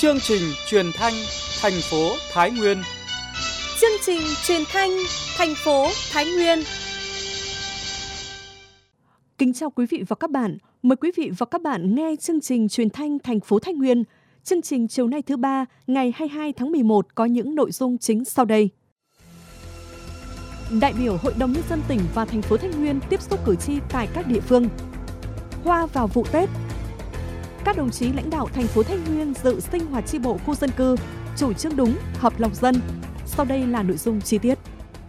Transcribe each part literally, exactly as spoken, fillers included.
Chương trình truyền thanh thành phố Thái Nguyên. Chương trình truyền thanh thành phố Thái Nguyên. Kính chào quý vị và các bạn. Mời quý vị và các bạn nghe chương trình truyền thanh thành phố Thái Nguyên. Chương trình chiều nay thứ ba, ngày hai mươi hai tháng mười một có những nội dung chính sau đây. Đại biểu Hội đồng Nhân dân tỉnh và thành phố Thái Nguyên tiếp xúc cử tri tại các địa phương. Hoa vào vụ Tết. Các đồng chí lãnh đạo thành phố Thái Nguyên dự sinh hoạt chi bộ khu dân cư, chủ trương đúng, hợp lòng dân. Sau đây là nội dung chi tiết.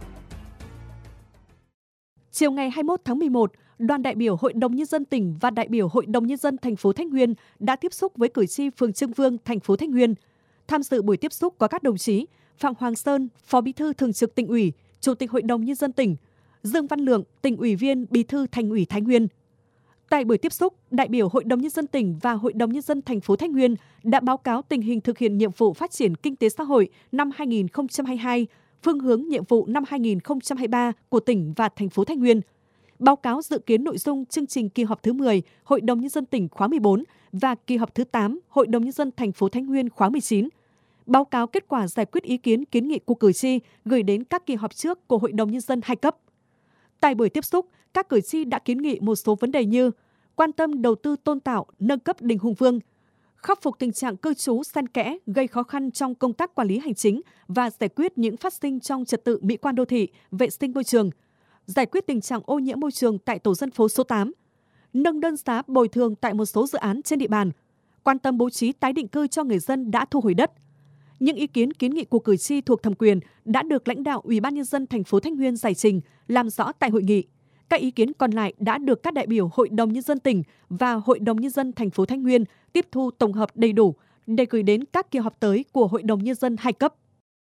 Chiều ngày hai mươi mốt tháng mười một, đoàn đại biểu Hội đồng Nhân dân tỉnh và đại biểu Hội đồng Nhân dân thành phố Thái Nguyên đã tiếp xúc với cử tri phường Trương Vương, thành phố Thái Nguyên. Tham dự buổi tiếp xúc có các đồng chí Phạm Hoàng Sơn, Phó Bí thư Thường trực Tỉnh ủy, Chủ tịch Hội đồng Nhân dân tỉnh, Dương Văn Lượng, Tỉnh ủy viên, Bí thư Thành ủy Thái Nguyên. Tại buổi tiếp xúc, đại biểu Hội đồng Nhân dân tỉnh và Hội đồng Nhân dân thành phố Thái Nguyên đã báo cáo tình hình thực hiện nhiệm vụ phát triển kinh tế xã hội năm hai nghìn không trăm hai mươi hai, phương hướng nhiệm vụ năm hai nghìn không trăm hai mươi ba của tỉnh và thành phố Thái Nguyên. Báo cáo dự kiến nội dung chương trình kỳ họp thứ mười Hội đồng Nhân dân tỉnh khóa mười bốn và kỳ họp thứ tám Hội đồng Nhân dân thành phố Thái Nguyên khóa mười chín. Báo cáo kết quả giải quyết ý kiến kiến nghị của cử tri gửi đến các kỳ họp trước của Hội đồng Nhân dân hai cấp. Tại buổi tiếp xúc, các cử tri đã kiến nghị một số vấn đề như quan tâm đầu tư tôn tạo, nâng cấp đình Hùng Vương, khắc phục tình trạng cư trú san kẽ gây khó khăn trong công tác quản lý hành chính và giải quyết những phát sinh trong trật tự mỹ quan đô thị, vệ sinh môi trường, giải quyết tình trạng ô nhiễm môi trường tại tổ dân phố số tám, nâng đơn giá bồi thường tại một số dự án trên địa bàn, quan tâm bố trí tái định cư cho người dân đã thu hồi đất. Những ý kiến kiến nghị của cử tri thuộc thẩm quyền đã được lãnh đạo Ủy ban Nhân dân thành phố Thái Nguyên giải trình, làm rõ tại hội nghị. Các ý kiến còn lại đã được các đại biểu Hội đồng Nhân dân tỉnh và Hội đồng Nhân dân thành phố Thái Nguyên tiếp thu tổng hợp đầy đủ để gửi đến các kỳ họp tới của Hội đồng Nhân dân hai cấp.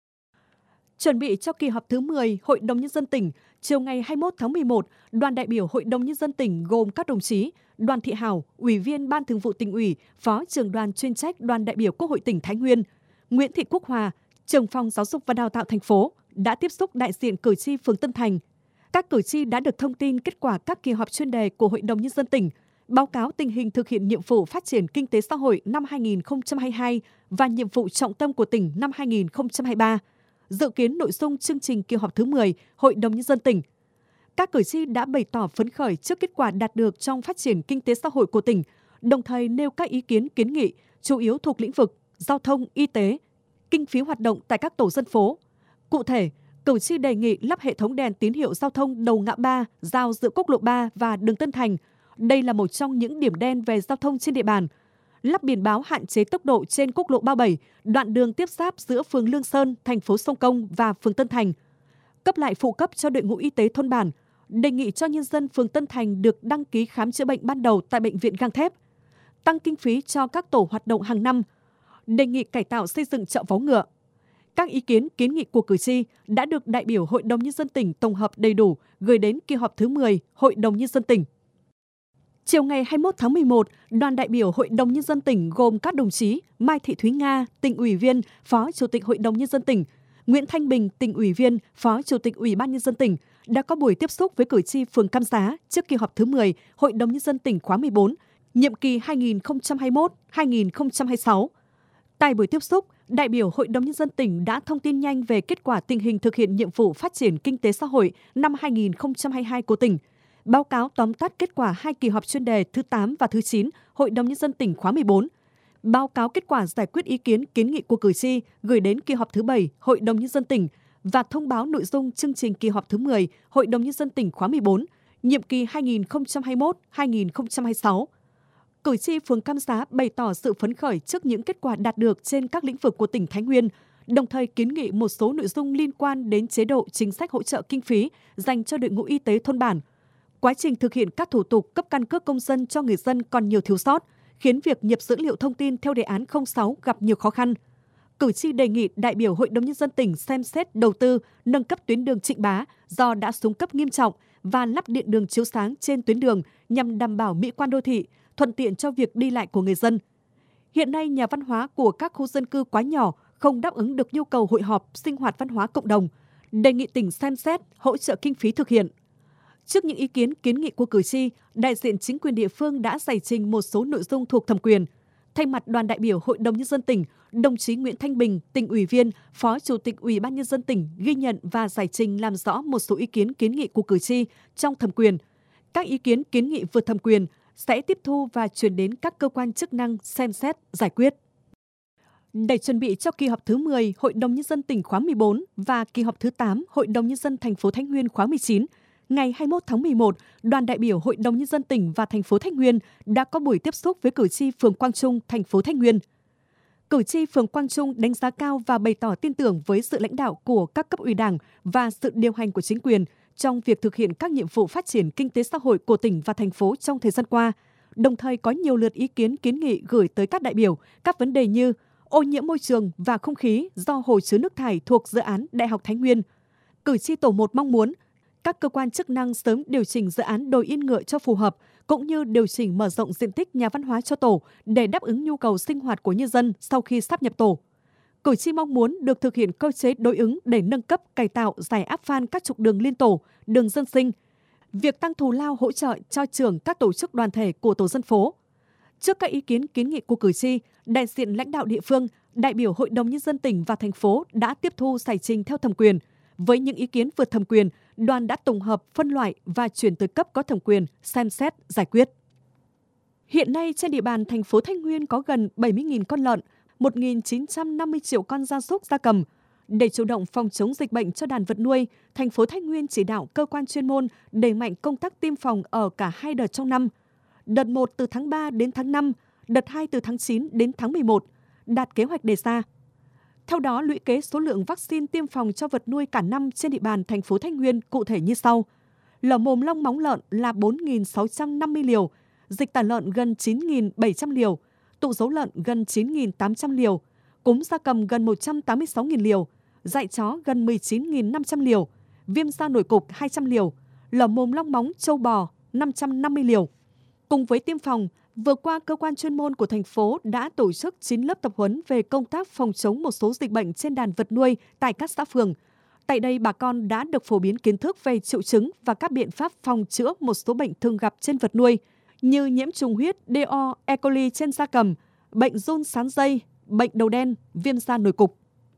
Chuẩn bị cho kỳ họp thứ mười Hội đồng Nhân dân tỉnh, chiều ngày hai mươi mốt tháng mười một, đoàn đại biểu Hội đồng Nhân dân tỉnh gồm các đồng chí Đoàn Thị Hảo, Ủy viên Ban Thường vụ Tỉnh ủy, Phó trưởng đoàn chuyên trách Đoàn đại biểu Quốc hội tỉnh Thái Nguyên, Nguyễn Thị Quốc Hòa, trưởng phòng giáo dục và đào tạo thành phố đã tiếp xúc đại diện cử tri phường Tân Thành. Các cử tri đã được thông tin kết quả các kỳ họp chuyên đề của Hội đồng Nhân dân tỉnh, báo cáo tình hình thực hiện nhiệm vụ phát triển kinh tế xã hội năm hai nghìn không trăm hai mươi hai và nhiệm vụ trọng tâm của tỉnh năm hai nghìn không trăm hai mươi ba, dự kiến nội dung chương trình kỳ họp thứ mười Hội đồng Nhân dân tỉnh. Các cử tri đã bày tỏ phấn khởi trước kết quả đạt được trong phát triển kinh tế xã hội của tỉnh, đồng thời nêu các ý kiến kiến nghị, chủ yếu thuộc lĩnh vực giao thông, y tế, kinh phí hoạt động tại các tổ dân phố. Cụ thể, cử tri đề nghị lắp hệ thống đèn tín hiệu giao thông đầu ngã ba, giao giữa quốc lộ ba và đường Tân Thành. Đây là một trong những điểm đen về giao thông trên địa bàn. Lắp biển báo hạn chế tốc độ trên quốc lộ ba mươi bảy, đoạn đường tiếp giáp giữa phường Lương Sơn, thành phố Sông Công và phường Tân Thành. Cấp lại phụ cấp cho đội ngũ y tế thôn bản. Đề nghị cho nhân dân phường Tân Thành được đăng ký khám chữa bệnh ban đầu tại bệnh viện gang thép. Tăng kinh phí cho các tổ hoạt động hàng năm. Đề nghị cải tạo xây dựng chợ vó ngựa. Các ý kiến kiến nghị của cử tri đã được đại biểu Hội đồng Nhân dân tỉnh tổng hợp đầy đủ gửi đến kỳ họp thứ mười Hội đồng Nhân dân tỉnh. Chiều ngày hai mươi mốt tháng mười một, đoàn đại biểu Hội đồng Nhân dân tỉnh gồm các đồng chí Mai Thị Thúy Nga, Tỉnh ủy viên, Phó Chủ tịch Hội đồng Nhân dân tỉnh, Nguyễn Thanh Bình, Tỉnh ủy viên, Phó Chủ tịch Ủy ban Nhân dân tỉnh đã có buổi tiếp xúc với cử tri phường Cam Giá trước kỳ họp thứ mười Hội đồng Nhân dân tỉnh khóa mười bốn, nhiệm kỳ hai nghìn không trăm hai mươi mốt đến hai nghìn không trăm hai mươi sáu. Tại buổi tiếp xúc, đại biểu Hội đồng Nhân dân tỉnh đã thông tin nhanh về kết quả tình hình thực hiện nhiệm vụ phát triển kinh tế xã hội năm hai nghìn không trăm hai mươi hai của tỉnh, báo cáo tóm tắt kết quả hai kỳ họp chuyên đề thứ tám và thứ chín Hội đồng Nhân dân tỉnh khóa mười bốn, báo cáo kết quả giải quyết ý kiến kiến nghị của cử tri gửi đến kỳ họp thứ bảy Hội đồng Nhân dân tỉnh và thông báo nội dung chương trình kỳ họp thứ mười Hội đồng Nhân dân tỉnh khóa mười bốn, nhiệm kỳ hai nghìn không trăm hai mươi mốt đến hai nghìn không trăm hai mươi sáu. Cử tri phường Cam Giá bày tỏ sự phấn khởi trước những kết quả đạt được trên các lĩnh vực của tỉnh Thái Nguyên, đồng thời kiến nghị một số nội dung liên quan đến chế độ chính sách hỗ trợ kinh phí dành cho đội ngũ y tế thôn bản. Quá trình thực hiện các thủ tục cấp căn cước công dân cho người dân còn nhiều thiếu sót, khiến việc nhập dữ liệu thông tin theo đề án không sáu gặp nhiều khó khăn. Cử tri đề nghị đại biểu Hội đồng Nhân dân tỉnh xem xét đầu tư nâng cấp tuyến đường Trịnh Bá do đã xuống cấp nghiêm trọng và lắp điện đường chiếu sáng trên tuyến đường nhằm đảm bảo mỹ quan đô thị, thuận tiện cho việc đi lại của người dân. Hiện nay, nhà văn hóa của các khu dân cư quá nhỏ, không đáp ứng được nhu cầu hội họp, sinh hoạt văn hóa cộng đồng. Đề nghị tỉnh xem xét, hỗ trợ kinh phí thực hiện. Trước những ý kiến kiến nghị của cử tri, đại diện chính quyền địa phương đã giải trình một số nội dung thuộc thẩm quyền. Thay mặt đoàn đại biểu Hội đồng Nhân dân tỉnh, đồng chí Nguyễn Thanh Bình, tỉnh ủy viên, Phó Chủ tịch Ủy ban Nhân dân tỉnh ghi nhận và giải trình làm rõ một số ý kiến kiến nghị của cử tri trong thẩm quyền. Các ý kiến kiến nghị vượt thẩm quyền sẽ tiếp thu và chuyển đến các cơ quan chức năng xem xét, giải quyết. Để chuẩn bị cho kỳ họp thứ mười Hội đồng Nhân dân tỉnh khóa mười bốn và kỳ họp thứ tám Hội đồng Nhân dân thành phố Thái Nguyên khóa mười chín, ngày hai mươi mốt tháng mười một, đoàn đại biểu Hội đồng Nhân dân tỉnh và thành phố Thái Nguyên đã có buổi tiếp xúc với cử tri phường Quang Trung, thành phố Thái Nguyên. Cử tri phường Quang Trung đánh giá cao và bày tỏ tin tưởng với sự lãnh đạo của các cấp ủy Đảng và sự điều hành của chính quyền trong việc thực hiện các nhiệm vụ phát triển kinh tế xã hội của tỉnh và thành phố trong thời gian qua, đồng thời có nhiều lượt ý kiến kiến nghị gửi tới các đại biểu các vấn đề như ô nhiễm môi trường và không khí do hồ chứa nước thải thuộc dự án Đại học Thái Nguyên. Cử tri tổ một mong muốn các cơ quan chức năng sớm điều chỉnh dự án đồi yên ngựa cho phù hợp, cũng như điều chỉnh mở rộng diện tích nhà văn hóa cho tổ để đáp ứng nhu cầu sinh hoạt của nhân dân sau khi sáp nhập tổ. Cử tri mong muốn được thực hiện cơ chế đối ứng để nâng cấp, cải tạo, giải áp phan các trục đường liên tổ, đường dân sinh. Việc tăng thù lao hỗ trợ cho trưởng các tổ chức đoàn thể của tổ dân phố. Trước các ý kiến kiến nghị của cử tri, đại diện lãnh đạo địa phương, đại biểu Hội đồng Nhân dân tỉnh và thành phố đã tiếp thu giải trình theo thẩm quyền. Với những ý kiến vượt thẩm quyền, đoàn đã tổng hợp, phân loại và chuyển tới cấp có thẩm quyền, xem xét, giải quyết. Hiện nay trên địa bàn thành phố Thái Nguyên có gần bảy mươi nghìn con lợn, một nghìn chín trăm năm mươi triệu con gia súc gia cầm. Để chủ động phòng chống dịch bệnh cho đàn vật nuôi, thành phố Thái Nguyên chỉ đạo cơ quan chuyên môn đẩy mạnh công tác tiêm phòng ở cả hai đợt trong năm. Đợt một từ tháng ba đến tháng năm, đợt hai từ tháng chín đến tháng mười một, đạt kế hoạch đề ra. Theo đó, lũy kế số lượng vaccine tiêm phòng cho vật nuôi cả năm trên địa bàn thành phố Thái Nguyên cụ thể như sau. Lở mồm long móng lợn là bốn nghìn sáu trăm năm mươi liều, dịch tả lợn gần chín nghìn bảy trăm liều, tụ dấu lợn gần chín nghìn tám trăm liều, cúm gia cầm gần một trăm tám mươi sáu nghìn liều, dại chó gần mười chín nghìn năm trăm liều, viêm da nổi cục hai trăm liều, lở mồm long móng trâu bò năm trăm năm mươi liều. Cùng với tiêm phòng, vừa qua, cơ quan chuyên môn của thành phố đã tổ chức chín lớp tập huấn về công tác phòng chống một số dịch bệnh trên đàn vật nuôi tại các xã phường. Tại đây, bà con đã được phổ biến kiến thức về triệu chứng và các biện pháp phòng chữa một số bệnh thường gặp trên vật nuôi, như nhiễm trùng huyết đê o, E. coli trên gia cầm, bệnh giun sán dây, bệnh đầu đen, viêm da nổi cục.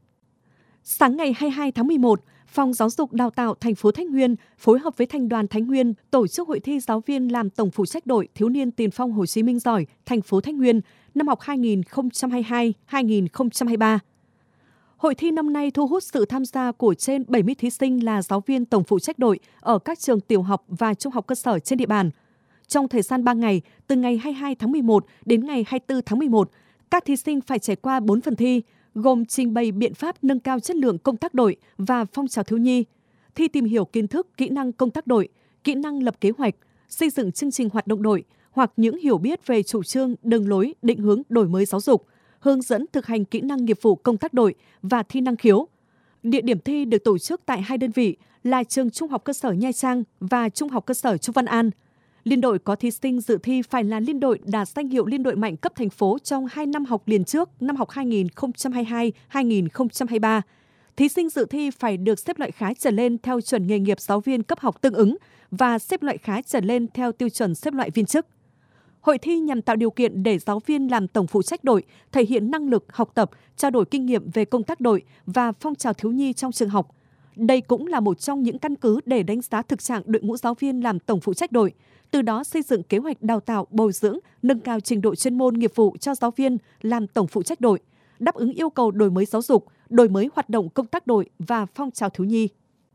Sáng ngày hai mươi hai tháng mười một, Phòng Giáo dục Đào tạo thành phố Thái Nguyên phối hợp với Thành đoàn Thái Nguyên tổ chức hội thi giáo viên làm tổng phụ trách đội thiếu niên tiền phong Hồ Chí Minh giỏi thành phố Thái Nguyên năm học hai nghìn không trăm hai mươi hai hai nghìn không trăm hai mươi ba. Hội thi năm nay thu hút sự tham gia của trên bảy mươi thí sinh là giáo viên tổng phụ trách đội ở các trường tiểu học và trung học cơ sở trên địa bàn. Trong thời gian ba ngày, từ ngày hai mươi hai tháng mười một đến ngày hai mươi tư tháng mười một, các thí sinh phải trải qua bốn phần thi, gồm trình bày biện pháp nâng cao chất lượng công tác đội và phong trào thiếu nhi, thi tìm hiểu kiến thức, kỹ năng công tác đội, kỹ năng lập kế hoạch, xây dựng chương trình hoạt động đội hoặc những hiểu biết về chủ trương, đường lối, định hướng đổi mới giáo dục, hướng dẫn thực hành kỹ năng nghiệp vụ công tác đội và thi năng khiếu. Địa điểm thi được tổ chức tại hai đơn vị là trường Trung học cơ sở Nha Trang và Trung học cơ sở Chu Văn An. Liên đội có thí sinh dự thi phải là liên đội đạt danh hiệu liên đội mạnh cấp thành phố trong hai năm học liền trước, năm học hai nghìn không trăm hai mươi hai hai nghìn không trăm hai mươi ba. Thí sinh dự thi phải được xếp loại khá trở lên theo chuẩn nghề nghiệp giáo viên cấp học tương ứng và xếp loại khá trở lên theo tiêu chuẩn xếp loại viên chức. Hội thi nhằm tạo điều kiện để giáo viên làm tổng phụ trách đội, thể hiện năng lực học tập, trao đổi kinh nghiệm về công tác đội và phong trào thiếu nhi trong trường học. Đây cũng là một trong những căn cứ để đánh giá thực trạng đội ngũ giáo viên làm tổng phụ trách đội, từ đó xây dựng kế hoạch đào tạo, bồi dưỡng, nâng cao trình độ chuyên môn nghiệp vụ cho giáo viên làm tổng phụ trách đội, đáp ứng yêu cầu đổi mới giáo dục, đổi mới hoạt động công tác đội và phong trào thiếu nhi.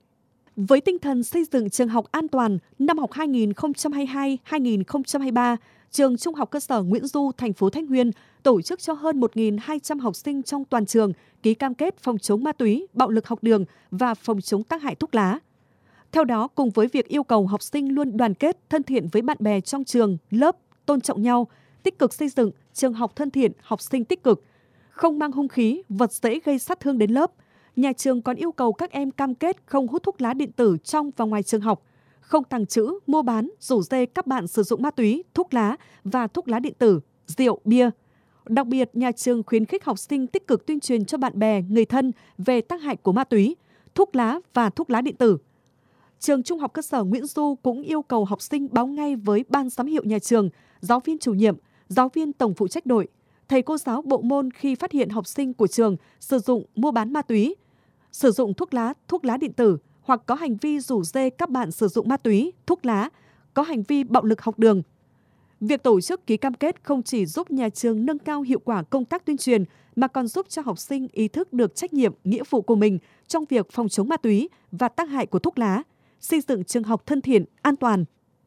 Với tinh thần xây dựng trường học an toàn, năm học hai nghìn không trăm hai mươi hai hai nghìn không trăm hai mươi ba, trường Trung học cơ sở Nguyễn Du, thành phố Thái Nguyên tổ chức cho hơn một nghìn hai trăm học sinh trong toàn trường ký cam kết phòng chống ma túy, bạo lực học đường và phòng chống tác hại thuốc lá. Theo đó, cùng với việc yêu cầu học sinh luôn đoàn kết, thân thiện với bạn bè trong trường, lớp, tôn trọng nhau, tích cực xây dựng trường học thân thiện, học sinh tích cực, không mang hung khí, vật dễ gây sát thương đến lớp, nhà trường còn yêu cầu các em cam kết không hút thuốc lá điện tử trong và ngoài trường học, không tàng trữ, mua bán, rủ rê các bạn sử dụng ma túy, thuốc lá và thuốc lá điện tử, rượu, bia. Đặc biệt, nhà trường khuyến khích học sinh tích cực tuyên truyền cho bạn bè, người thân về tác hại của ma túy, thuốc lá và thuốc lá điện tử. Trường Trung học cơ sở Nguyễn Du cũng yêu cầu học sinh báo ngay với ban giám hiệu nhà trường, giáo viên chủ nhiệm, giáo viên tổng phụ trách đội, thầy cô giáo bộ môn khi phát hiện học sinh của trường sử dụng mua bán ma túy, sử dụng thuốc lá, thuốc lá điện tử hoặc có hành vi rủ rê các bạn sử dụng ma túy, thuốc lá, có hành vi bạo lực học đường. Việc tổ chức ký cam kết không chỉ giúp nhà trường nâng cao hiệu quả công tác tuyên truyền mà còn giúp cho học sinh ý thức được trách nhiệm, nghĩa vụ của mình trong việc phòng chống ma túy và tác hại của thuốc lá, xây dựng trường học thân thiện, an toàn.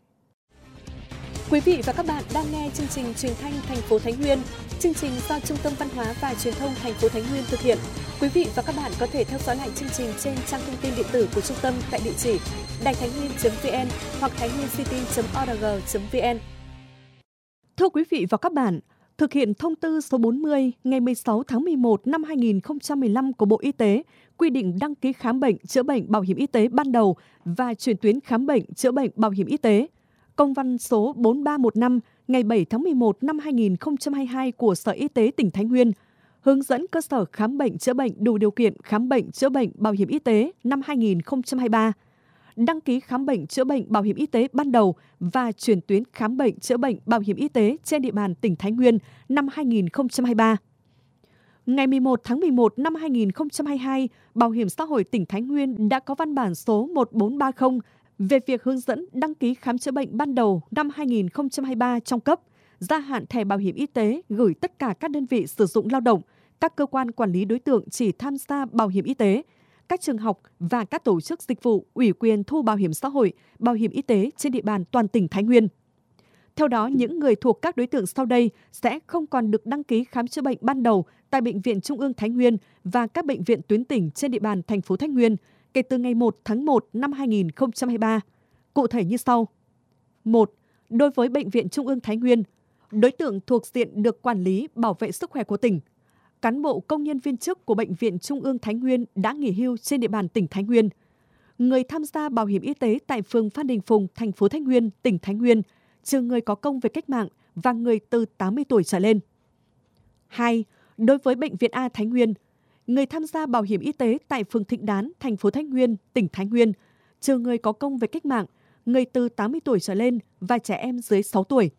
Quý vị và các bạn đang nghe chương trình truyền thanh thành phố Thái Nguyên. Chương trình do Trung tâm Văn hóa và Truyền thông thành phố Thái Nguyên thực hiện. Quý vị và các bạn có thể theo dõi lại chương trình trên trang thông tin điện tử của trung tâm tại địa chỉ đài thái nguyên chấm vn hoặc thái nguyên city chấm org chấm vn. Thưa quý vị và các bạn, thực hiện thông tư số bốn mươi ngày mười sáu tháng mười một năm hai nghìn không trăm mười lăm của Bộ Y tế quy định đăng ký khám bệnh, chữa bệnh bảo hiểm y tế ban đầu và chuyển tuyến khám bệnh, chữa bệnh bảo hiểm y tế. Công văn số bốn ba một năm ngày bảy tháng mười một năm hai nghìn không trăm hai mươi hai của Sở Y tế tỉnh Thái Nguyên hướng dẫn cơ sở khám bệnh chữa bệnh đủ điều kiện khám bệnh chữa bệnh bảo hiểm y tế năm hai nghìn không trăm hai mươi ba, đăng ký khám bệnh chữa bệnh bảo hiểm y tế ban đầu và chuyển tuyến khám bệnh chữa bệnh bảo hiểm y tế trên địa bàn tỉnh Thái Nguyên năm hai nghìn không trăm hai mươi ba. Ngày mười một tháng mười một năm hai nghìn không trăm hai mươi hai, Bảo hiểm xã hội tỉnh Thái Nguyên đã có văn bản số một bốn ba không về việc hướng dẫn đăng ký khám chữa bệnh ban đầu năm hai nghìn không trăm hai mươi ba trong cấp, gia hạn thẻ bảo hiểm y tế gửi tất cả các đơn vị sử dụng lao động, các cơ quan quản lý đối tượng chỉ tham gia bảo hiểm y tế, các trường học và các tổ chức dịch vụ ủy quyền thu bảo hiểm xã hội, bảo hiểm y tế trên địa bàn toàn tỉnh Thái Nguyên. Theo đó, những người thuộc các đối tượng sau đây sẽ không còn được đăng ký khám chữa bệnh ban đầu tại Bệnh viện Trung ương Thái Nguyên và các bệnh viện tuyến tỉnh trên địa bàn thành phố Thái Nguyên kể từ ngày một tháng một năm hai nghìn không trăm hai mươi ba. Cụ thể như sau. một. Đối với Bệnh viện Trung ương Thái Nguyên, đối tượng thuộc diện được quản lý bảo vệ sức khỏe của tỉnh, cán bộ công nhân viên chức của Bệnh viện Trung ương Thái Nguyên đã nghỉ hưu trên địa bàn tỉnh Thái Nguyên, người tham gia bảo hiểm y tế tại phường Phan Đình Phùng, thành phố Thái Nguyên, tỉnh Thái Nguyên, trừ người có công với cách mạng và người từ tám mươi tuổi trở lên. hai. Đối với Bệnh viện A Thái Nguyên, người tham gia bảo hiểm y tế tại phường Thịnh Đán, thành phố Thái Nguyên, tỉnh Thái Nguyên, trừ người có công với cách mạng, người từ tám mươi tuổi trở lên và trẻ em dưới sáu tuổi.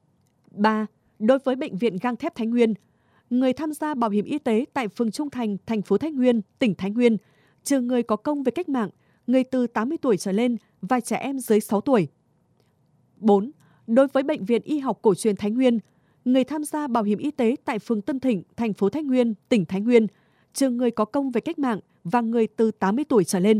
ba. Đối với Bệnh viện Gang thép Thái Nguyên, người tham gia bảo hiểm y tế tại phường Trung Thành, thành phố Thái Nguyên, tỉnh Thái Nguyên, trừ người có công với cách mạng, người từ tám mươi tuổi trở lên và trẻ em dưới sáu tuổi. bốn. Đối với Bệnh viện Y học cổ truyền Thái Nguyên, người tham gia bảo hiểm y tế tại phường Tân Thịnh, thành phố Thái Nguyên, tỉnh Thái Nguyên, trừ người có công với cách mạng và người từ tám mươi tuổi trở lên.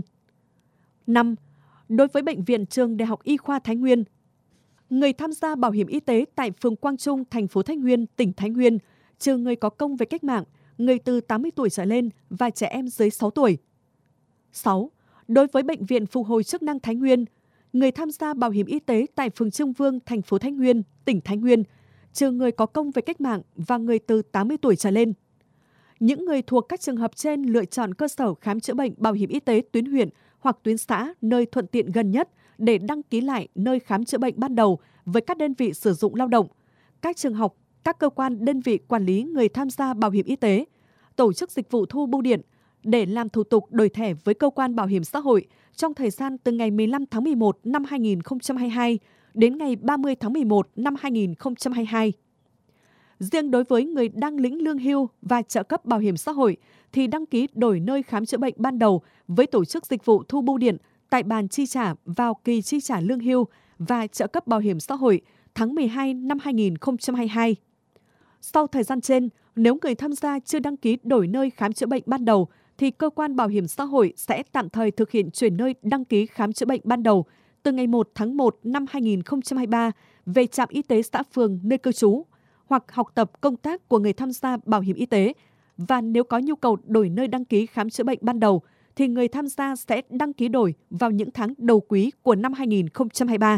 năm. Đối với Bệnh viện Trường Đại học Y khoa Thái Nguyên, người tham gia bảo hiểm y tế tại phường Quang Trung, thành phố Thái Nguyên, tỉnh Thái Nguyên, trừ người có công với cách mạng, người từ tám mươi tuổi trở lên và trẻ em dưới sáu tuổi. sáu. Đối với Bệnh viện Phục hồi chức năng Thái Nguyên, người tham gia bảo hiểm y tế tại phường Trương Vương, thành phố Thái Nguyên, tỉnh Thái Nguyên, trừ người có công với cách mạng và người từ tám mươi tuổi trở lên. Những người thuộc các trường hợp trên lựa chọn cơ sở khám chữa bệnh bảo hiểm y tế tuyến huyện hoặc tuyến xã nơi thuận tiện gần nhất để đăng ký lại nơi khám chữa bệnh ban đầu với các đơn vị sử dụng lao động, các trường học, các cơ quan đơn vị quản lý người tham gia bảo hiểm y tế, tổ chức dịch vụ thu bưu điện để làm thủ tục đổi thẻ với cơ quan bảo hiểm xã hội trong thời gian từ ngày mười lăm tháng mười một năm hai nghìn không trăm hai mươi hai đến ngày ba mươi tháng mười một năm hai nghìn không trăm hai mươi hai. Riêng đối với người đang lĩnh lương hưu và trợ cấp bảo hiểm xã hội thì đăng ký đổi nơi khám chữa bệnh ban đầu với tổ chức dịch vụ thu bưu điện tại bàn chi trả vào kỳ chi trả lương hưu và trợ cấp bảo hiểm xã hội tháng mười hai năm hai nghìn không trăm hai mươi hai. Sau thời gian trên, nếu người tham gia chưa đăng ký đổi nơi khám chữa bệnh ban đầu thì cơ quan bảo hiểm xã hội sẽ tạm thời thực hiện chuyển nơi đăng ký khám chữa bệnh ban đầu từ ngày một tháng một năm hai nghìn không trăm hai mươi ba về trạm y tế xã phường nơi cư trú hoặc học tập công tác của người tham gia bảo hiểm y tế, và nếu có nhu cầu đổi nơi đăng ký khám chữa bệnh ban đầu thì người tham gia sẽ đăng ký đổi vào những tháng đầu quý của năm hai nghìn không trăm hai mươi ba.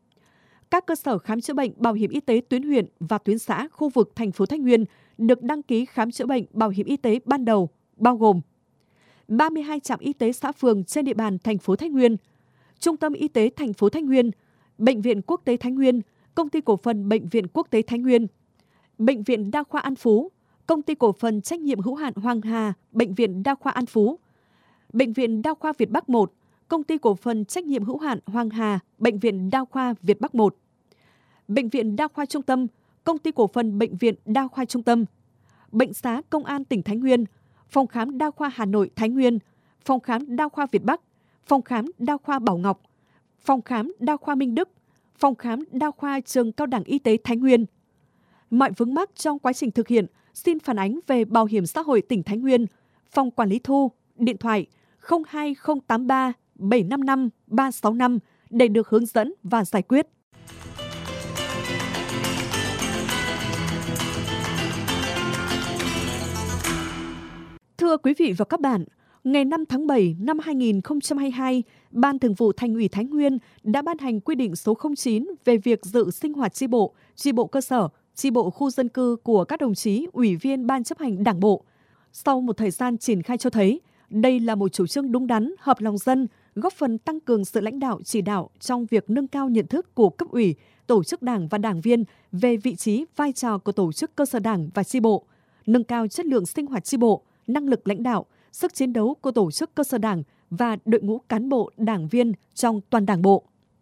Các cơ sở khám chữa bệnh bảo hiểm y tế tuyến huyện và tuyến xã khu vực thành phố Thái Nguyên được đăng ký khám chữa bệnh bảo hiểm y tế ban đầu bao gồm ba mươi hai trạm y tế xã phường trên địa bàn thành phố Thái Nguyên, Trung tâm Y tế thành phố Thái Nguyên, Bệnh viện Quốc tế Thái Nguyên, Công ty cổ phần Bệnh viện Quốc tế Thái Nguyên, Bệnh viện Đa khoa An Phú, Công ty cổ phần trách nhiệm hữu hạn Hoàng Hà, Bệnh viện Đa khoa An Phú, Bệnh viện Đa khoa Việt Bắc một, Công ty cổ phần trách nhiệm hữu hạn Hoàng Hà, Bệnh viện Đa khoa Việt Bắc một, Bệnh viện Đa khoa Trung tâm, Công ty cổ phần Bệnh viện Đa khoa Trung tâm, Bệnh xá Công an tỉnh Thái Nguyên, Phòng khám Đa khoa Hà Nội Thái Nguyên, Phòng khám Đa khoa Việt Bắc, Phòng khám Đa khoa Bảo Ngọc, Phòng khám Đa khoa Minh Đức, Phòng khám Đa khoa Trường Cao đẳng Y tế Thái Nguyên. Mọi vướng mắc trong quá trình thực hiện, xin phản ánh về Bảo hiểm xã hội tỉnh Thái Nguyên, Phòng Quản lý Thu, điện thoại không hai không tám ba bảy năm năm ba sáu năm để được hướng dẫn và giải quyết. Thưa quý vị và các bạn, ngày năm tháng bảy năm hai nghìn không trăm hai mươi hai, Ban Thường vụ Thành ủy Thái Nguyên đã ban hành quy định số không chín về việc dự sinh hoạt chi bộ, chi bộ cơ sở, chi bộ khu dân cư của các đồng chí ủy viên Ban chấp hành Đảng bộ. Sau một thời gian triển khai cho thấy, đây là một chủ trương đúng đắn, hợp lòng dân, góp phần tăng cường sự lãnh đạo chỉ đạo trong việc nâng cao nhận thức của cấp ủy, tổ chức đảng và đảng viên về vị trí, vai trò của tổ chức cơ sở đảng và chi bộ, nâng cao chất lượng sinh hoạt chi bộ, năng lực lãnh đạo, sức chiến đấu của tổ chức cơ sở đảng và đội ngũ cán bộ, đảng viên trong toàn đảng bộ.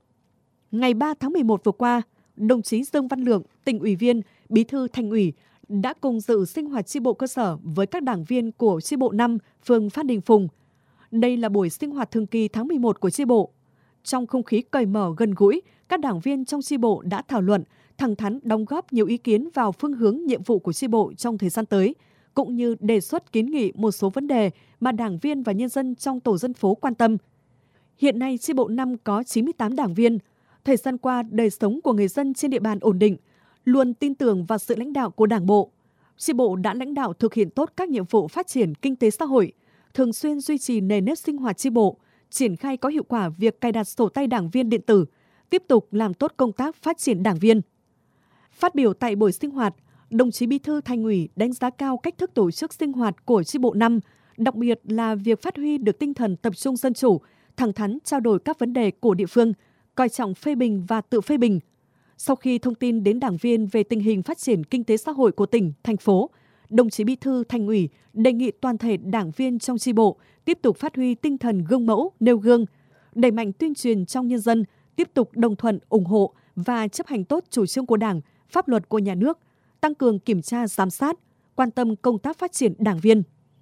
Ngày ba tháng mười một vừa qua, đồng chí Dương Văn Lượng, tỉnh ủy viên, bí thư Thành ủy đã cùng dự sinh hoạt chi bộ cơ sở với các đảng viên của chi bộ năm, phường Phan Đình Phùng. Đây là buổi sinh hoạt thường kỳ tháng mười một của chi bộ. Trong không khí cởi mở gần gũi, các đảng viên trong chi bộ đã thảo luận, thẳng thắn đóng góp nhiều ý kiến vào phương hướng nhiệm vụ của chi bộ trong thời gian tới, cũng như đề xuất kiến nghị một số vấn đề mà đảng viên và nhân dân trong tổ dân phố quan tâm. Hiện nay, chi bộ năm có chín mươi tám đảng viên. Thời gian qua, đời sống của người dân trên địa bàn ổn định, luôn tin tưởng vào sự lãnh đạo của Đảng bộ. Chi bộ đã lãnh đạo thực hiện tốt các nhiệm vụ phát triển kinh tế xã hội, thường xuyên duy trì nề nếp sinh hoạt chi bộ, triển khai có hiệu quả việc cài đặt sổ tay đảng viên điện tử, tiếp tục làm tốt công tác phát triển đảng viên. Phát biểu tại buổi sinh hoạt, đồng chí Bí thư Thành ủy đánh giá cao cách thức tổ chức sinh hoạt của chi bộ năm, đặc biệt là việc phát huy được tinh thần tập trung dân chủ, thẳng thắn trao đổi các vấn đề của địa phương, coi trọng phê bình và tự phê bình. Sau khi thông tin đến đảng viên về tình hình phát triển kinh tế xã hội của tỉnh, thành phố, đồng chí Bí thư Thành ủy đề nghị toàn thể đảng viên trong chi bộ tiếp tục phát huy tinh thần gương mẫu, nêu gương, đẩy mạnh tuyên truyền trong nhân dân, tiếp tục đồng thuận, ủng hộ và chấp hành tốt chủ trương của Đảng, pháp luật của nhà nước, tăng cường kiểm tra giám sát, quan tâm công tác phát triển đảng viên.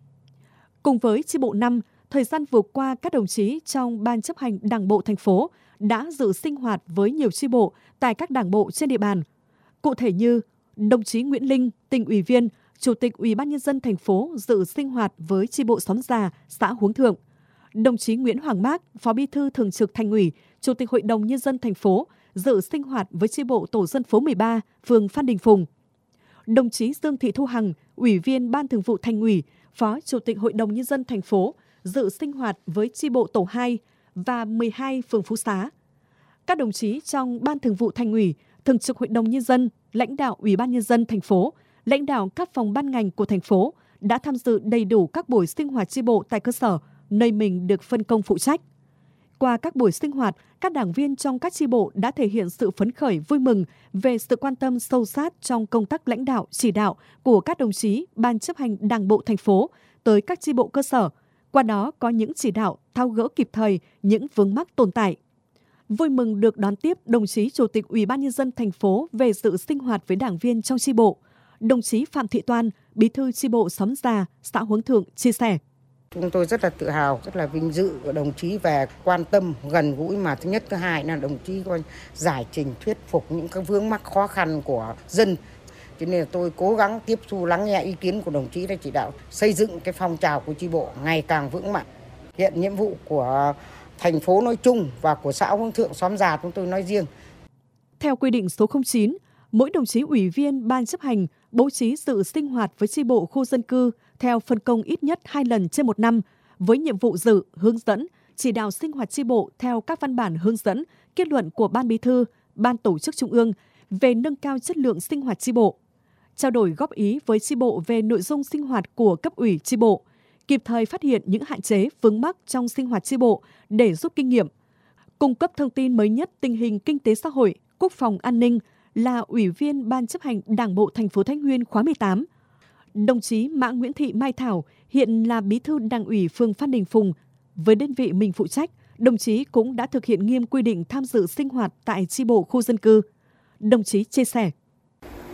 Cùng với chi bộ năm, thời gian vừa qua các đồng chí trong Ban chấp hành Đảng bộ thành phố đã dự sinh hoạt với nhiều chi bộ tại các đảng bộ trên địa bàn. Cụ thể như đồng chí Nguyễn Linh, tỉnh ủy viên, Chủ tịch Ủy ban nhân dân thành phố dự sinh hoạt với chi bộ Xóm Già, xã Huống Thượng. Đồng chí Nguyễn Hoàng Mác, Phó Bí thư Thường trực Thành ủy, Chủ tịch Hội đồng nhân dân thành phố dự sinh hoạt với chi bộ tổ dân phố mười ba, phường Phan Đình Phùng. Đồng chí Dương Thị Thu Hằng, Ủy viên Ban Thường vụ Thành ủy, Phó Chủ tịch Hội đồng nhân dân thành phố dự sinh hoạt với chi bộ tổ hai và mười hai phường Phú Xá. Các đồng chí trong Ban Thường vụ Thành ủy, Thường trực Hội đồng nhân dân, lãnh đạo Ủy ban nhân dân thành phố, lãnh đạo các phòng ban ngành của thành phố đã tham dự đầy đủ các buổi sinh hoạt chi bộ tại cơ sở nơi mình được phân công phụ trách. Qua các buổi sinh hoạt, các đảng viên trong các chi bộ đã thể hiện sự phấn khởi vui mừng về sự quan tâm sâu sát trong công tác lãnh đạo, chỉ đạo của các đồng chí Ban chấp hành Đảng bộ thành phố tới các chi bộ cơ sở, qua đó có những chỉ đạo tháo gỡ kịp thời những vướng mắc tồn tại. Vui mừng được đón tiếp đồng chí Chủ tịch Ủy ban nhân dân thành phố về dự sinh hoạt với đảng viên trong chi bộ. Đồng chí Phạm Thị Toan, Bí thư chi bộ Xóm Già, xã Huống Thượng chia sẻ. Chúng tôi rất là tự hào, rất là vinh dự của đồng chí về quan tâm, gần gũi, mà thứ nhất, thứ hai là đồng chí coi giải trình thuyết phục những cái vướng mắc khó khăn của dân. Cho nên là tôi cố gắng tiếp thu lắng nghe ý kiến của đồng chí để chỉ đạo xây dựng cái phong trào của chi bộ ngày càng vững mạnh. Hiện nhiệm vụ của thành phố nói chung và của xã Huống Thượng, Xóm Già chúng tôi nói riêng. Theo quy định số không chín, mỗi đồng chí ủy viên Ban chấp hành bố trí dự sinh hoạt với chi bộ khu dân cư theo phân công ít nhất hai lần trên một năm, với nhiệm vụ dự, hướng dẫn, chỉ đạo sinh hoạt chi bộ theo các văn bản hướng dẫn, kết luận của Ban Bí thư, Ban Tổ chức Trung ương về nâng cao chất lượng sinh hoạt chi bộ, trao đổi góp ý với chi bộ về nội dung sinh hoạt của cấp ủy chi bộ, kịp thời phát hiện những hạn chế vướng mắc trong sinh hoạt chi bộ để rút kinh nghiệm, cung cấp thông tin mới nhất tình hình kinh tế xã hội, quốc phòng an ninh, là Ủy viên Ban chấp hành Đảng bộ thành phố Thái Nguyên khóa mười tám. Đồng chí Mã Nguyễn Thị Mai Thảo hiện là Bí thư Đảng ủy phường Phan Đình Phùng. Với đơn vị mình phụ trách, đồng chí cũng đã thực hiện nghiêm quy định tham dự sinh hoạt tại chi bộ khu dân cư. Đồng chí chia sẻ.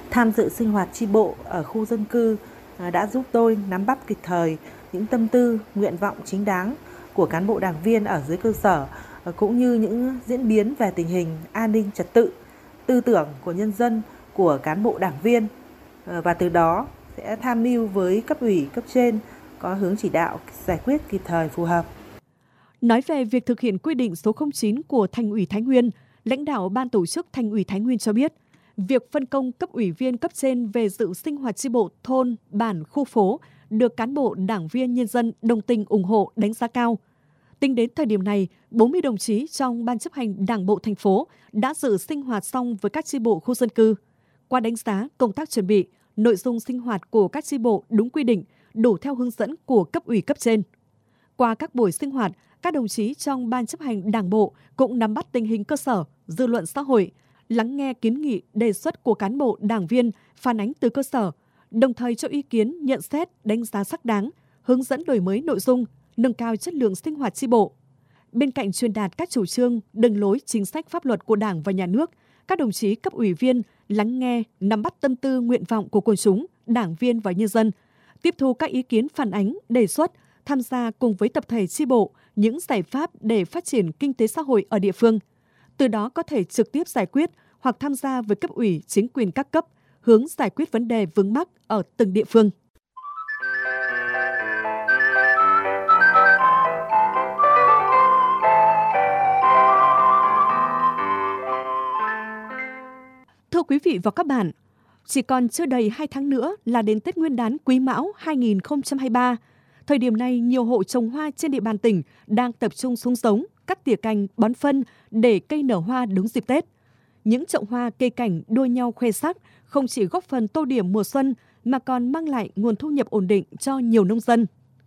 Tham dự sinh hoạt chi bộ ở khu dân cư đã giúp tôi nắm bắt kịp thời những tâm tư, nguyện vọng chính đáng của cán bộ đảng viên ở dưới cơ sở, cũng như những diễn biến về tình hình an ninh trật tự, tư tưởng của nhân dân, của cán bộ đảng viên, và từ đó sẽ tham mưu với cấp ủy, cấp trên có hướng chỉ đạo giải quyết kịp thời phù hợp. Nói về việc thực hiện quy định số không chín của Thành ủy Thái Nguyên, lãnh đạo Ban tổ chức Thành ủy Thái Nguyên cho biết, việc phân công cấp ủy viên cấp trên về dự sinh hoạt chi bộ thôn, bản, khu phố được cán bộ, đảng viên, nhân dân đồng tình ủng hộ, đánh giá cao. Tính đến thời điểm này, bốn mươi đồng chí trong Ban chấp hành Đảng bộ thành phố đã dự sinh hoạt xong với các chi bộ khu dân cư. Qua đánh giá công tác chuẩn bị, nội dung sinh hoạt của các chi bộ đúng quy định, đủ theo hướng dẫn của cấp ủy cấp trên. Qua các buổi sinh hoạt, các đồng chí trong Ban chấp hành Đảng bộ cũng nắm bắt tình hình cơ sở, dư luận xã hội, lắng nghe kiến nghị, đề xuất của cán bộ, đảng viên phản ánh từ cơ sở, đồng thời cho ý kiến, nhận xét, đánh giá xác đáng, hướng dẫn đổi mới nội dung, nâng cao chất lượng sinh hoạt chi bộ. Bên cạnh truyền đạt các chủ trương, đường lối, chính sách pháp luật của Đảng và Nhà nước, các đồng chí cấp ủy viên lắng nghe, nắm bắt tâm tư, nguyện vọng của quần chúng, đảng viên và nhân dân, tiếp thu các ý kiến phản ánh, đề xuất, tham gia cùng với tập thể chi bộ những giải pháp để phát triển kinh tế xã hội ở địa phương. Từ đó có thể trực tiếp giải quyết hoặc tham gia với cấp ủy, chính quyền các cấp, hướng giải quyết vấn đề vướng mắc ở từng địa phương. Thưa quý vị và các bạn, chỉ còn chưa đầy hai tháng nữa là đến Tết Nguyên đán Quý Mão hai nghìn không trăm hai mươi ba. Thời điểm này, nhiều hộ trồng hoa trên địa bàn tỉnh đang tập trung xuống giống, cắt tỉa cành, bón phân để cây nở hoa đúng dịp Tết. Những chậu hoa cây cảnh đua nhau khoe sắc không chỉ góp phần tô điểm mùa xuân mà còn mang lại nguồn thu nhập ổn định cho nhiều nông dân.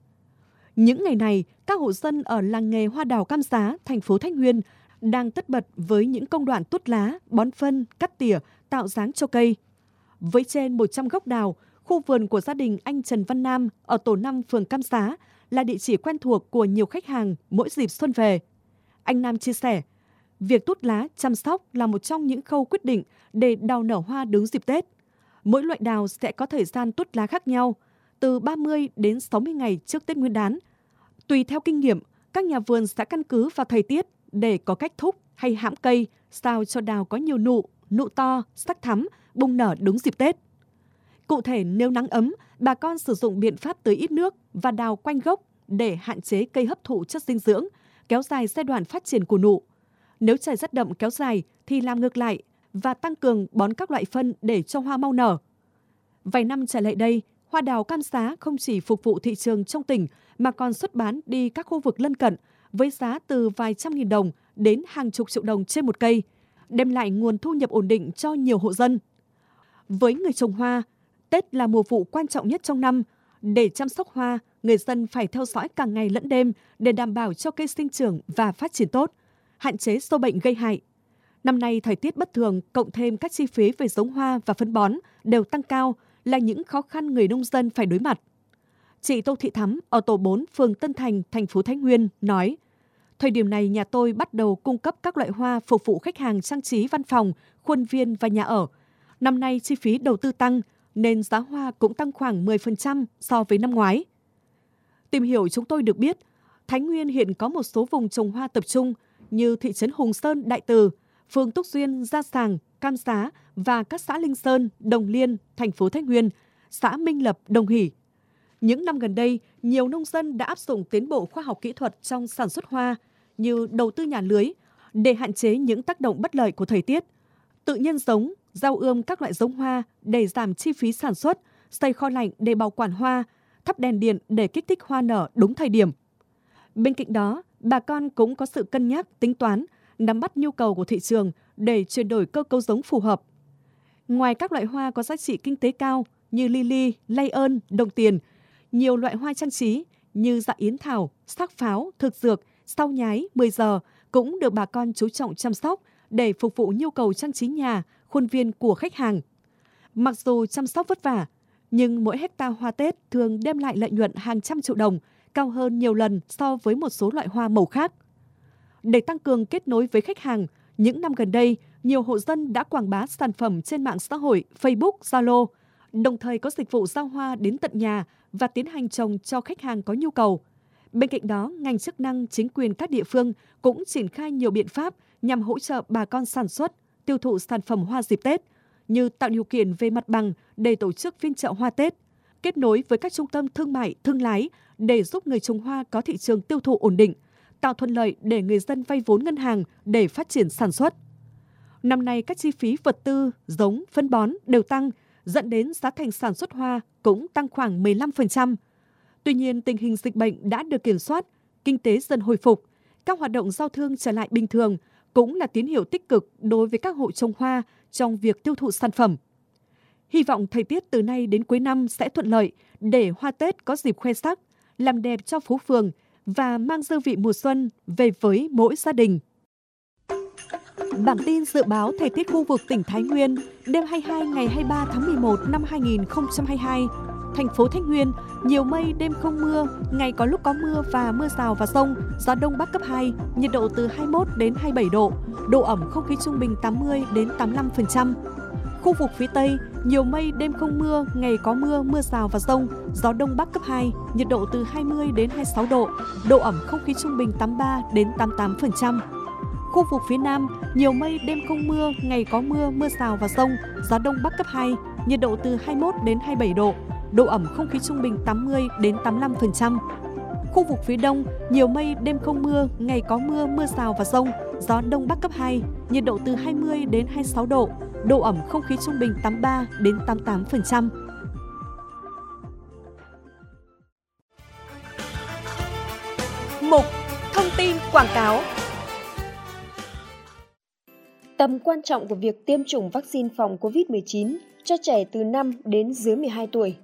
Những ngày này, các hộ dân ở làng nghề hoa đào Cam Giá, thành phố Thái Nguyên đang tất bật với những công đoạn tuốt lá, bón phân, cắt tỉa, tạo dáng cho cây. Với trên một trăm gốc đào, khu vườn của gia đình anh Trần Văn Nam ở tổ năm phường Cam Giá là địa chỉ quen thuộc của nhiều khách hàng mỗi dịp xuân về. Anh Nam chia sẻ, việc tuốt lá, chăm sóc là một trong những khâu quyết định để đào nở hoa đúng dịp Tết. Mỗi loại đào sẽ có thời gian tuốt lá khác nhau, từ ba mươi đến sáu mươi ngày trước Tết Nguyên đán. Tùy theo kinh nghiệm, các nhà vườn sẽ căn cứ vào thời tiết để có cách thúc hay hãm cây sao cho đào có nhiều nụ, nụ to, sắc thắm, bung nở đúng dịp Tết. Cụ thể, nếu nắng ấm, bà con sử dụng biện pháp tưới ít nước và đào quanh gốc để hạn chế cây hấp thụ chất dinh dưỡng, kéo dài giai đoạn phát triển của nụ. Nếu trời rất đậm kéo dài thì làm ngược lại và tăng cường bón các loại phân để cho hoa mau nở. Vài năm trở lại đây, hoa đào Cam Giá không chỉ phục vụ thị trường trong tỉnh mà còn xuất bán đi các khu vực lân cận với giá từ vài trăm nghìn đồng đến hàng chục triệu đồng trên một cây, đem lại nguồn thu nhập ổn định cho nhiều hộ dân. Với người trồng hoa, Tết là mùa vụ quan trọng nhất trong năm. Để chăm sóc hoa, người dân phải theo dõi cả ngày lẫn đêm để đảm bảo cho cây sinh trưởng và phát triển tốt, hạn chế sâu bệnh gây hại. Năm nay thời tiết bất thường cộng thêm các chi phí về giống hoa và phân bón đều tăng cao là những khó khăn người nông dân phải đối mặt. Chị Tô Thị Thắm ở tổ bốn phường Tân Thành, thành phố Thái Nguyên nói, thời điểm này nhà tôi bắt đầu cung cấp các loại hoa phục vụ khách hàng trang trí văn phòng, khuôn viên và nhà ở. Năm nay chi phí đầu tư tăng nên giá hoa cũng tăng khoảng mười phần trăm so với năm ngoái. Tìm hiểu chúng tôi được biết, Thái Nguyên hiện có một số vùng trồng hoa tập trung như thị trấn Hùng Sơn, Đại Từ, phường Túc Duyên, Gia Sàng, Cam Giá và các xã Linh Sơn, Đồng Liên, thành phố Thái Nguyên, xã Minh Lập, Đồng Hỷ. Những năm gần đây, nhiều nông dân đã áp dụng tiến bộ khoa học kỹ thuật trong sản xuất hoa như đầu tư nhà lưới để hạn chế những tác động bất lợi của thời tiết, tự nhân giống, giao ươm các loại giống hoa để giảm chi phí sản xuất, xây kho lạnh để bảo quản hoa, thắp đèn điện để kích thích hoa nở đúng thời điểm. Bên cạnh đó, bà con cũng có sự cân nhắc, tính toán, nắm bắt nhu cầu của thị trường để chuyển đổi cơ cấu giống phù hợp. Ngoài các loại hoa có giá trị kinh tế cao như lily, lay ơn, đồng tiền, nhiều loại hoa trang trí như dạ yến thảo, xác pháo, thực dược, sau nhái, mười giờ cũng được bà con chú trọng chăm sóc để phục vụ nhu cầu trang trí nhà, khuôn viên của khách hàng. Mặc dù chăm sóc vất vả, nhưng mỗi hecta hoa Tết thường đem lại lợi nhuận hàng trăm triệu đồng, cao hơn nhiều lần so với một số loại hoa màu khác. Để tăng cường kết nối với khách hàng, những năm gần đây, nhiều hộ dân đã quảng bá sản phẩm trên mạng xã hội Facebook, Zalo, đồng thời có dịch vụ giao hoa đến tận nhà và tiến hành trồng cho khách hàng có nhu cầu. Bên cạnh đó, ngành chức năng, chính quyền các địa phương cũng triển khai nhiều biện pháp nhằm hỗ trợ bà con sản xuất, tiêu thụ sản phẩm hoa dịp Tết, như tạo điều kiện về mặt bằng để tổ chức phiên chợ hoa Tết, kết nối với các trung tâm thương mại, thương lái để giúp người trồng hoa có thị trường tiêu thụ ổn định, tạo thuận lợi để người dân vay vốn ngân hàng để phát triển sản xuất. Năm nay, các chi phí vật tư, giống, phân bón đều tăng, dẫn đến giá thành sản xuất hoa cũng tăng khoảng mười lăm phần trăm. Tuy nhiên, tình hình dịch bệnh đã được kiểm soát, kinh tế dần hồi phục, các hoạt động giao thương trở lại bình thường cũng là tín hiệu tích cực đối với các hộ trồng hoa trong việc tiêu thụ sản phẩm. Hy vọng thời tiết từ nay đến cuối năm sẽ thuận lợi để hoa Tết có dịp khoe sắc, làm đẹp cho phố phường và mang dư vị mùa xuân về với mỗi gia đình. Bản tin dự báo thời tiết khu vực tỉnh Thái Nguyên đêm hai mươi hai ngày hai mươi ba tháng mười một năm hai nghìn không trăm hai mươi hai. Thành phố Thái Nguyên, nhiều mây, đêm không mưa, ngày có lúc có mưa và mưa rào và dông, gió đông bắc cấp hai, nhiệt độ từ hai mươi mốt đến hai mươi bảy độ, độ ẩm không khí trung bình tám mươi đến tám mươi lăm phần trăm. Khu vực phía Tây, nhiều mây, đêm không mưa, ngày có mưa, mưa rào và dông, gió đông bắc cấp hai, nhiệt độ từ hai mươi đến hai mươi sáu độ, độ ẩm không khí trung bình tám mươi ba đến tám mươi tám phần trăm. Khu vực phía Nam, nhiều mây, đêm không mưa, ngày có mưa, mưa rào và dông, gió đông bắc cấp hai, nhiệt độ từ hai mươi mốt đến hai mươi bảy độ, độ ẩm không khí trung bình tám mươi đến tám mươi lăm phần trăm. Khu vực phía Đông, nhiều mây, đêm không mưa, ngày có mưa, mưa rào và dông, gió đông bắc cấp hai, nhiệt độ từ hai mươi đến hai mươi sáu độ, độ ẩm không khí trung bình tám mươi ba đến tám mươi tám phần trăm. Mục Thông tin quảng cáo. Tầm quan trọng của việc tiêm chủng vaccine phòng covid mười chín cho trẻ từ năm đến dưới mười hai tuổi.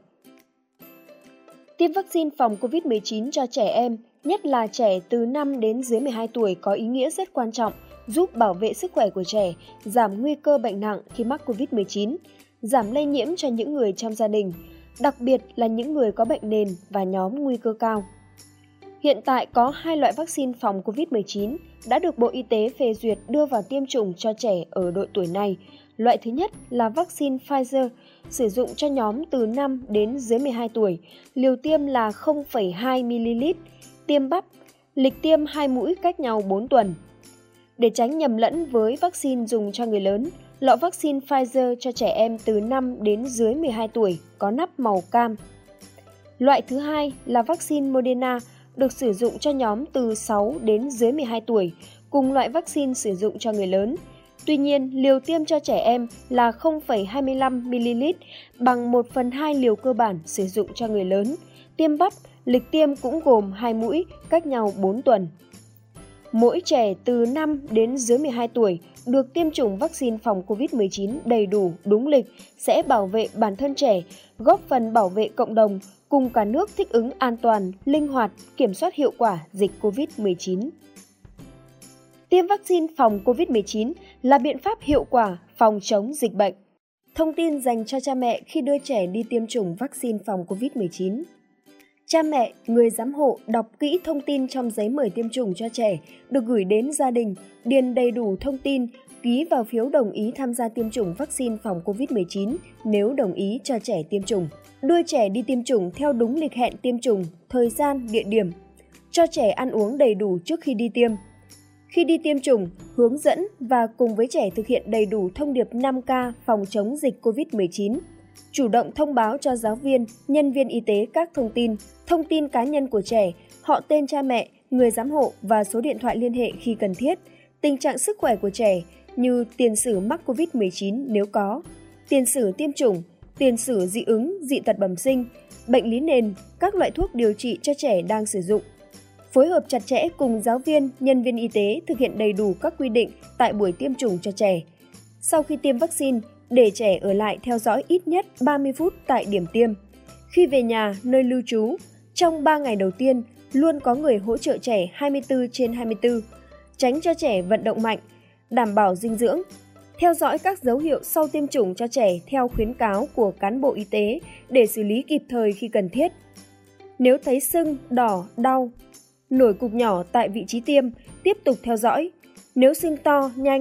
Tiêm vaccine phòng covid mười chín cho trẻ em, nhất là trẻ từ năm đến dưới mười hai tuổi có ý nghĩa rất quan trọng, giúp bảo vệ sức khỏe của trẻ, giảm nguy cơ bệnh nặng khi mắc covid mười chín, giảm lây nhiễm cho những người trong gia đình, đặc biệt là những người có bệnh nền và nhóm nguy cơ cao. Hiện tại có hai loại vaccine phòng covid mười chín đã được Bộ Y tế phê duyệt đưa vào tiêm chủng cho trẻ ở độ tuổi này. Loại thứ nhất là vaccine Pfizer, sử dụng cho nhóm từ năm đến dưới mười hai tuổi, liều tiêm là không phẩy hai mi-li-lít, tiêm bắp, lịch tiêm hai mũi cách nhau bốn tuần. Để tránh nhầm lẫn với vaccine dùng cho người lớn, lọ vaccine Pfizer cho trẻ em từ năm đến dưới mười hai tuổi có nắp màu cam. Loại thứ hai là vaccine Moderna, được sử dụng cho nhóm từ sáu đến dưới mười hai tuổi, cùng loại vaccine sử dụng cho người lớn. Tuy nhiên, liều tiêm cho trẻ em là không phẩy hai mươi lăm mi-li-lít, bằng một phần hai liều cơ bản sử dụng cho người lớn. Tiêm bắp, lịch tiêm cũng gồm hai mũi, cách nhau bốn tuần. Mỗi trẻ từ năm đến dưới mười hai tuổi được tiêm chủng vaccine phòng covid mười chín đầy đủ, đúng lịch sẽ bảo vệ bản thân trẻ, góp phần bảo vệ cộng đồng, cùng cả nước thích ứng an toàn, linh hoạt, kiểm soát hiệu quả dịch covid mười chín. Tiêm vaccine phòng covid mười chín là biện pháp hiệu quả phòng chống dịch bệnh. Thông tin dành cho cha mẹ khi đưa trẻ đi tiêm chủng vaccine phòng covid mười chín. Cha mẹ, người giám hộ đọc kỹ thông tin trong giấy mời tiêm chủng cho trẻ, được gửi đến gia đình, điền đầy đủ thông tin, ký vào phiếu đồng ý tham gia tiêm chủng vaccine phòng covid mười chín nếu đồng ý cho trẻ tiêm chủng. Đưa trẻ đi tiêm chủng theo đúng lịch hẹn tiêm chủng, thời gian, địa điểm. Cho trẻ ăn uống đầy đủ trước khi đi tiêm. Khi đi tiêm chủng, hướng dẫn và cùng với trẻ thực hiện đầy đủ thông điệp năm K phòng chống dịch covid mười chín. Chủ động thông báo cho giáo viên, nhân viên y tế các thông tin, thông tin cá nhân của trẻ, họ tên cha mẹ, người giám hộ và số điện thoại liên hệ khi cần thiết, tình trạng sức khỏe của trẻ như tiền sử mắc covid mười chín nếu có, tiền sử tiêm chủng, tiền sử dị ứng, dị tật bẩm sinh, bệnh lý nền, các loại thuốc điều trị cho trẻ đang sử dụng. Phối hợp chặt chẽ cùng giáo viên, nhân viên y tế thực hiện đầy đủ các quy định tại buổi tiêm chủng cho trẻ. Sau khi tiêm vaccine, để trẻ ở lại theo dõi ít nhất ba mươi phút tại điểm tiêm. Khi về nhà, nơi lưu trú, trong ba ngày đầu tiên, luôn có người hỗ trợ trẻ hai mươi tư trên hai mươi tư, tránh cho trẻ vận động mạnh, đảm bảo dinh dưỡng. Theo dõi các dấu hiệu sau tiêm chủng cho trẻ theo khuyến cáo của cán bộ y tế để xử lý kịp thời khi cần thiết. Nếu thấy sưng, đỏ, đau, nổi cục nhỏ tại vị trí tiêm, tiếp tục theo dõi. Nếu sưng to, nhanh,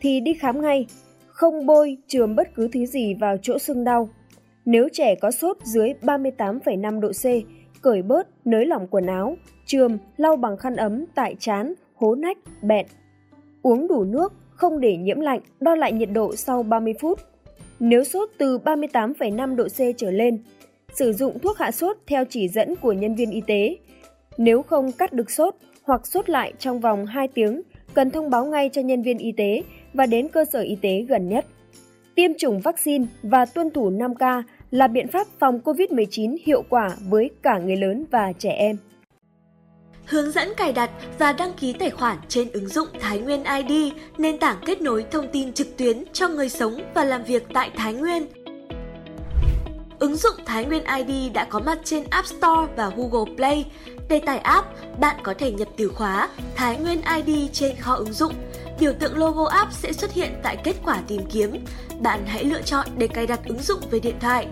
thì đi khám ngay, không bôi, chườm bất cứ thứ gì vào chỗ sưng đau. Nếu trẻ có sốt dưới ba mươi tám phẩy năm độ C, cởi bớt, nới lỏng quần áo, chườm, lau bằng khăn ấm tại trán, hố nách, bẹn. Uống đủ nước, không để nhiễm lạnh, đo lại nhiệt độ sau ba mươi phút. Nếu sốt từ ba mươi tám phẩy năm độ C trở lên, sử dụng thuốc hạ sốt theo chỉ dẫn của nhân viên y tế. Nếu không cắt được sốt hoặc sốt lại trong vòng hai tiếng, cần thông báo ngay cho nhân viên y tế và đến cơ sở y tế gần nhất. Tiêm chủng vaccine và tuân thủ năm K là biện pháp phòng covid mười chín hiệu quả với cả người lớn và trẻ em. Hướng dẫn cài đặt và đăng ký tài khoản trên ứng dụng Thái Nguyên i đê, nền tảng kết nối thông tin trực tuyến cho người sống và làm việc tại Thái Nguyên. Ứng dụng Thái Nguyên i đê đã có mặt trên App Store và Google Play. Để tải app, bạn có thể nhập từ khóa Thái Nguyên i đê trên kho ứng dụng. Biểu tượng logo app sẽ xuất hiện tại kết quả tìm kiếm. Bạn hãy lựa chọn để cài đặt ứng dụng về điện thoại.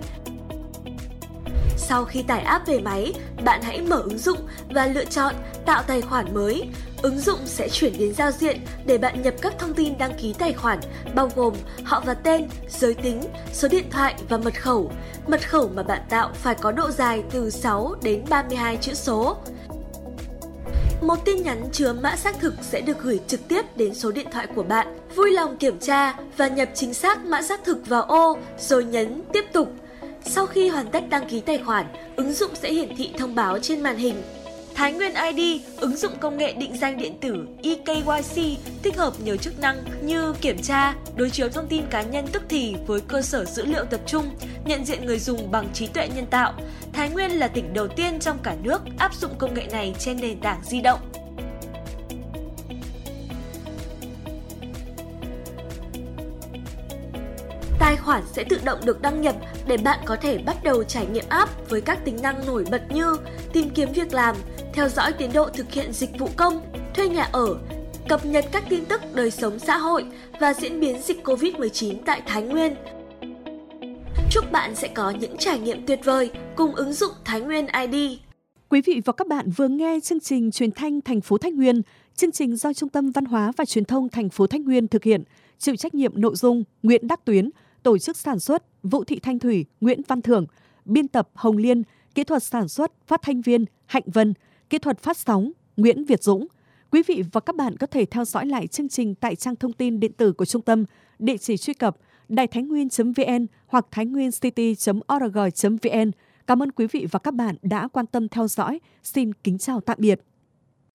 Sau khi tải app về máy, bạn hãy mở ứng dụng và lựa chọn tạo tài khoản mới. Ứng dụng sẽ chuyển đến giao diện để bạn nhập các thông tin đăng ký tài khoản, bao gồm họ và tên, giới tính, số điện thoại và mật khẩu. Mật khẩu mà bạn tạo phải có độ dài từ sáu đến ba mươi hai chữ số. Một tin nhắn chứa mã xác thực sẽ được gửi trực tiếp đến số điện thoại của bạn. Vui lòng kiểm tra và nhập chính xác mã xác thực vào ô rồi nhấn tiếp tục. Sau khi hoàn tất đăng ký tài khoản, ứng dụng sẽ hiển thị thông báo trên màn hình. Thái Nguyên i đê, ứng dụng công nghệ định danh điện tử e ca y xê, tích hợp nhiều chức năng như kiểm tra, đối chiếu thông tin cá nhân tức thì với cơ sở dữ liệu tập trung, nhận diện người dùng bằng trí tuệ nhân tạo. Thái Nguyên là tỉnh đầu tiên trong cả nước áp dụng công nghệ này trên nền tảng di động. Tài khoản sẽ tự động được đăng nhập để bạn có thể bắt đầu trải nghiệm app với các tính năng nổi bật như tìm kiếm việc làm, theo dõi tiến độ thực hiện dịch vụ công, thuê nhà ở, cập nhật các tin tức đời sống xã hội và diễn biến dịch covid mười chín tại Thái Nguyên. Chúc bạn sẽ có những trải nghiệm tuyệt vời cùng ứng dụng Thái Nguyên i đê. Quý vị và các bạn vừa nghe chương trình Truyền thanh thành phố Thái Nguyên, chương trình do Trung tâm Văn hóa và Truyền thông thành phố Thái Nguyên thực hiện, chịu trách nhiệm nội dung Nguyễn Đắc Tuyến, tổ chức sản xuất Vũ Thị Thanh Thủy, Nguyễn Văn Thưởng, biên tập Hồng Liên, kỹ thuật sản xuất phát thanh viên Hạnh Vân, kỹ thuật phát sóng Nguyễn Việt Dũng. Quý vị và các bạn có thể theo dõi lại chương trình tại trang thông tin điện tử của trung tâm, địa chỉ truy cập đài thái nguyên chấm vn hoặc thái nguyên city chấm org chấm vn. Cảm ơn quý vị và các bạn đã quan tâm theo dõi. Xin kính chào tạm biệt.